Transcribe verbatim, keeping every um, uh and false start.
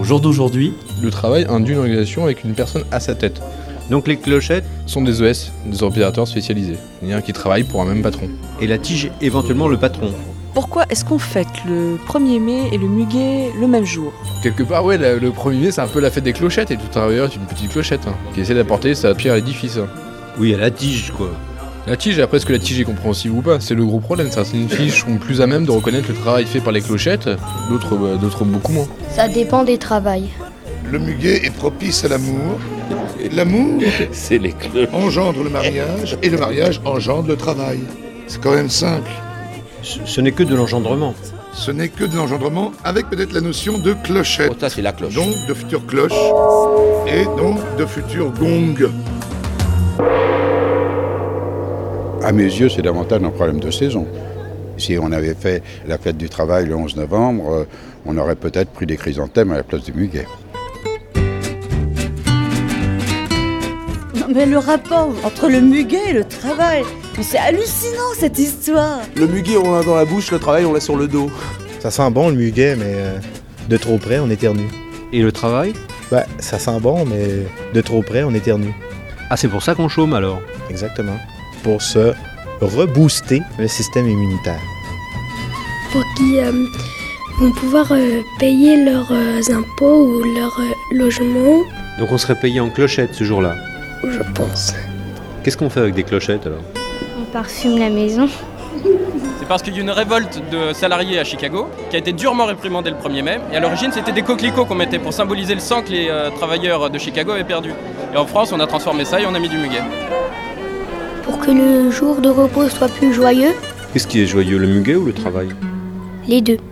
jour d'aujourd'hui, le travail induit une organisation avec une personne à sa tête. Donc les clochettes sont des O S, des opérateurs spécialisés, c'est-à-dire qui travaillent pour un même patron. Et la tige, éventuellement le patron. Pourquoi est-ce qu'on fête le premier mai et le muguet le même jour ? Quelque part, ouais, le, le premier mai, c'est un peu la fête des clochettes, et tout travailleur est une petite clochette, hein, qui essaie d'apporter sa pierre à l'édifice. Hein. Oui, à la tige, quoi. La tige, après, est-ce que la tige est compréhensible ou pas ? C'est le gros problème. Certaines filles sont plus à même de reconnaître le travail fait par les clochettes, d'autres, euh, d'autres beaucoup moins. Ça dépend des travails. Le muguet est propice à l'amour. L'amour c'est les cloches. engendre le mariage, et le mariage engendre le travail. C'est quand même simple. Ce, ce n'est que de l'engendrement. Ce n'est que de l'engendrement, avec peut-être la notion de clochette. Oh, ça, c'est la cloche. Donc de futures cloches, et donc de futurs gongs. À mes yeux, c'est davantage un problème de saison. Si on avait fait la fête du travail le onze novembre, on aurait peut-être pris des chrysanthèmes à la place du muguet. Non mais le rapport entre le muguet et le travail, mais c'est hallucinant cette histoire. Le muguet on l'a dans la bouche, le travail on l'a sur le dos. Ça sent bon le muguet, mais euh, de trop près on éternue. Et le travail ? Bah ça sent bon, mais de trop près on éternue. Ah, c'est pour ça qu'on chôme alors ? Exactement. Pour se rebooster le système immunitaire. Pour qu'ils euh, vont pouvoir euh, payer leurs euh, impôts ou leur euh, logement. Donc on serait payé en clochettes ce jour-là ? Je pense. Qu'est-ce qu'on fait avec des clochettes alors ? On parfume la maison. C'est parce qu'il y a eu une révolte de salariés à Chicago qui a été durement réprimandée le premier mai. Et à l'origine, c'était des coquelicots qu'on mettait pour symboliser le sang que les euh, travailleurs de Chicago avaient perdu. Et en France, on a transformé ça et on a mis du muguet. Pour que le jour de repos soit plus joyeux, Qu'est-ce qui est joyeux, le muguet ou le travail ? les deux.